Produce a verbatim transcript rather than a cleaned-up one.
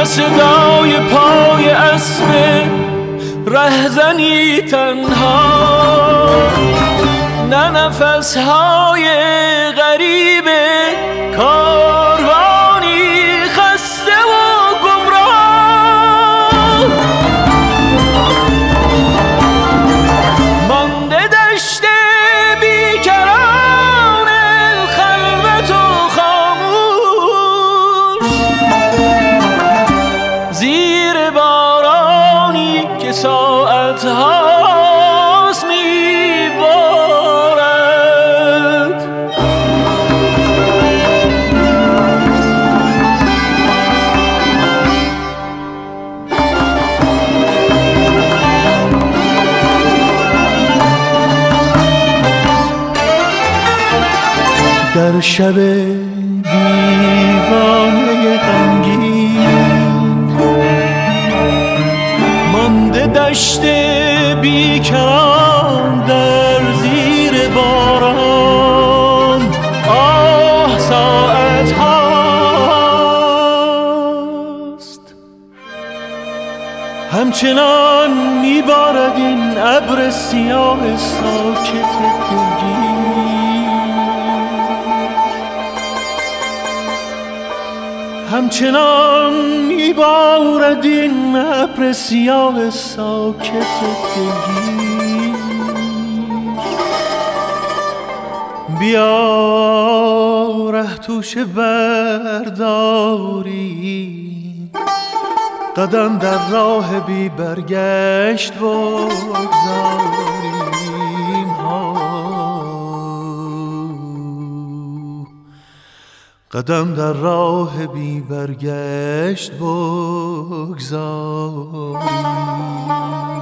صدای پای اسب رهزنی تنها، نه نفسهای غریب کاروانی خسته و گمراه. مانده دشت بیکران خلوت و خاموش، زیر بارانی که ساعت هاست میبارد. در شب دیوانه غمگین مانده دشت بیکران در زیر باران. آه ساعت هاست همچنان میبارد این ابر سیاه ساکت دلگیر، همچنان میبارد این ابر سیاه ساکت دلگیر. بیا ره توشه برداریم، قدم در راه بی برگشت بگذاریم. قدم در راه بی برگشت بگذاریم.